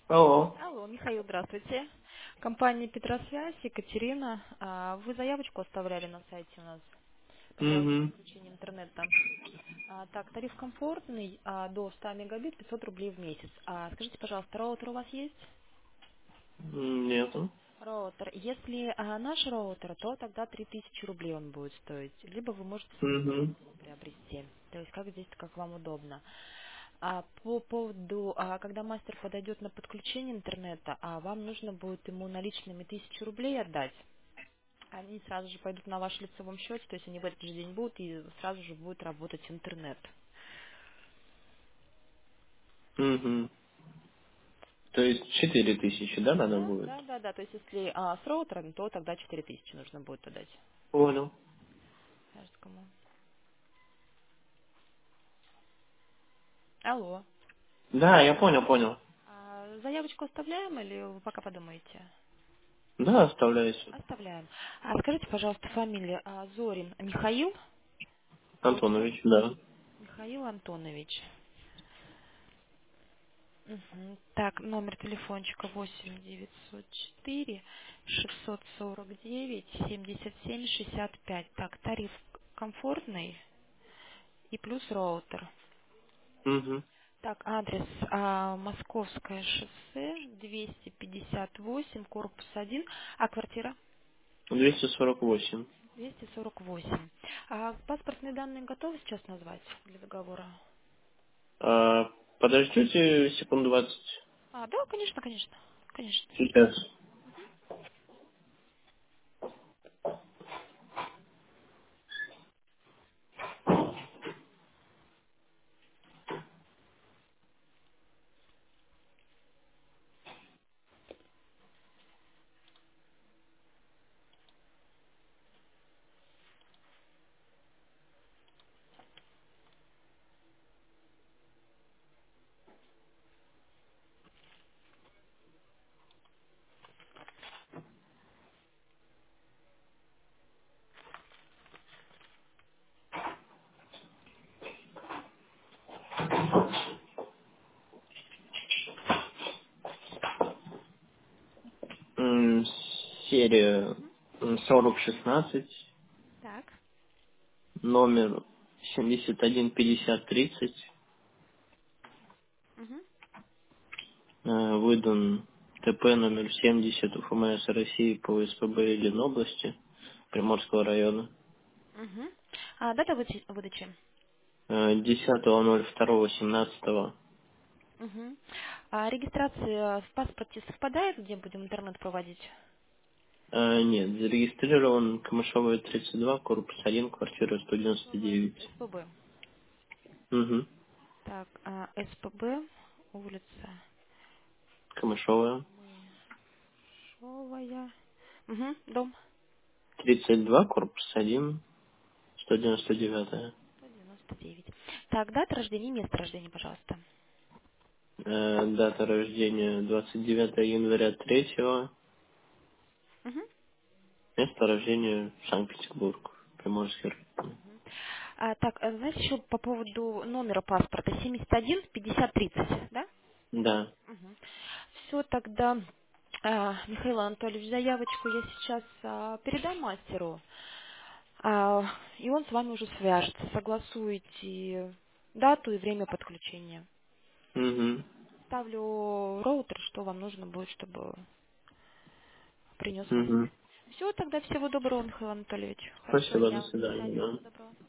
Алло. Алло, Михаил, здравствуйте. Компания Петросвязь, Екатерина. Вы заявочку оставляли на сайте у нас по поводу Угу. подключения интернета. Так, тариф комфортный, до 100 мегабит 500 рублей в месяц. Скажите, пожалуйста, роутер у вас есть? Нету. Роутер. Если наш роутер, то тогда 3000 рублей он будет стоить. Либо вы можете Угу. самостоятельно приобрести. То есть как здесь, как вам удобно. По поводу, когда мастер подойдет на подключение интернета, вам нужно будет ему наличными 1000 рублей отдать. Они сразу же пойдут на ваш лицевом счете, то есть они в этот же день будут и сразу же будет работать интернет. Угу. То есть 4000, да, надо Да, будет? да, да, да. То есть если с роутером, то тогда 4000 нужно будет отдать. Понял. Кажется, кому. Алло. Да, я понял. Заявочку оставляем или вы пока подумаете? Да, оставляйся. Оставляем. Скажите, пожалуйста, фамилия Зорин Михаил, отчество Антонович, да. Михаил Антонович. Мгм. Так, номер телефончика 8 904 649 77 65. Так, тариф комфортный и плюс роутер. Угу. Так, адрес Московское шоссе, 258, корпус 1, квартира 248. 248. Паспортные данные готовы сейчас назвать для договора? Подождете секунд 20. Да, конечно, конечно. Конечно. Сейчас. М, Серия 4016, Так. номер 715030. Угу. Выдан ТП номер 70 УФМС России по СПБ Ленобласти Приморского района Угу. Дата выдачи? 10.02.17. Угу. Регистрация в паспорте совпадает, где будем интернет проводить? Нет, зарегистрирован Камышовая 32, корпус 1, квартира СПБ. 199. СПБ. Угу. Так, СПБ, улица Камышовая Мышовая. Угу. Дом 32, корпус 1, 199. 199. Так, дата рождения и место рождения, пожалуйста. Дата рождения 29 января 3, Угу. место рождения Санкт-Петербург, Приморский район. Мгм. Так, знаете, еще по поводу номера паспорта 71 50 30, да? Да. Все, тогда, Михаил Анатольевич, заявочку я сейчас передам мастеру, и он с вами уже свяжется, согласуете дату и время подключения. Угу. Ставлю роутер, что вам нужно будет, чтобы принес мастер. Угу. Все, тогда всего доброго, Михаил Анатольевич. Хорошего Спасибо, до дня. До свидания. свидания. Да. Всего доброго.